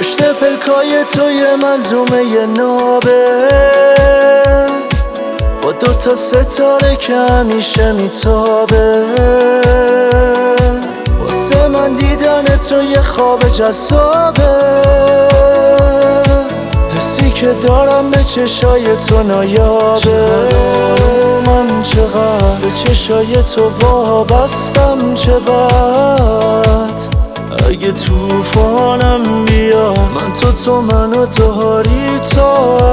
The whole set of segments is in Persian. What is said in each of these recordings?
پشت پلکای تو یه منظومه یه نابه با 2 ستاره که همیشه میتابه. واسه من دیدن تو یه خواب جذابه، حسی که دارم به چشای تو نایابه. من چقدر به چشای تو وابستم، چه بد اگه توفانم بیاد، من تو منو داری تا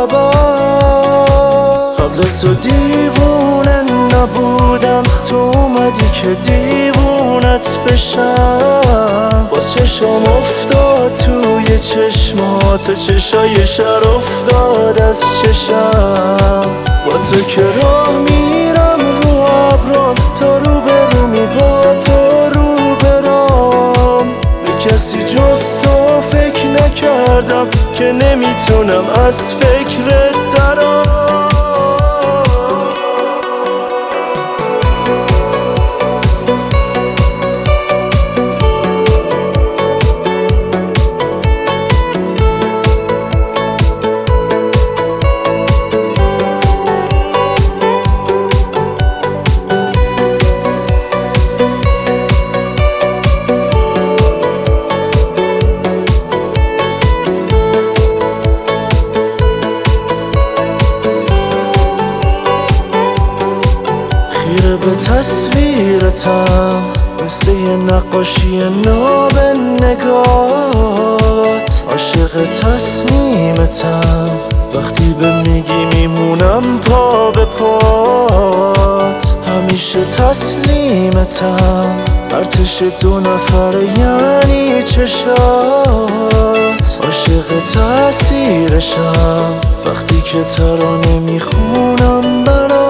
ابد. قبل تو دیوونه نبودم، تو اومدی که دیوونت بشم. باز چشم افتاد توی چشمات، چشای شر افتاد از چشم. با تو که راه میرم رو ابرام، تا رو به رومی با تو رو برام. به کسی جز تو فکر نکردم که نمیتونم از فکرت درام. خیره به تصویرتم، مثل یه نقاشی ناب نگات. عاشق تصمیمتم، وقتی به میگی میمونم پا به پات. همیشه تسلیمتم، ارتش 2 نفره یعنی چشات. عاشق تأثیرشم، وقتی که ترانه میخونم برات.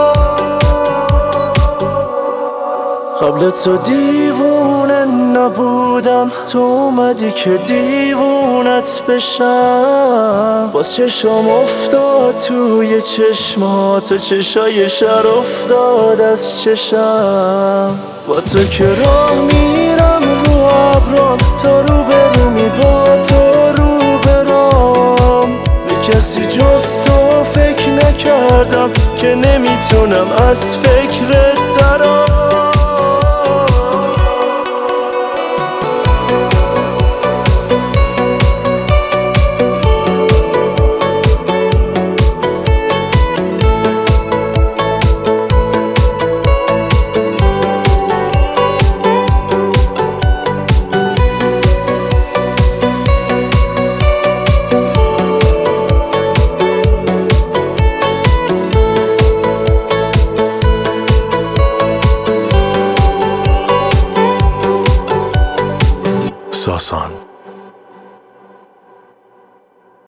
قبل تو دیوونه نبودم، تو اومدی که دیوونت بشم. باز چشم افتاد توی چشمات، چشای شر افتاد از چشم. با تو که راه میرم رو ابرام، تا رو به رومی با تو رو برام. به کسی جز تو فکر نکردم که نمیتونم از فکرت درام. Sasan.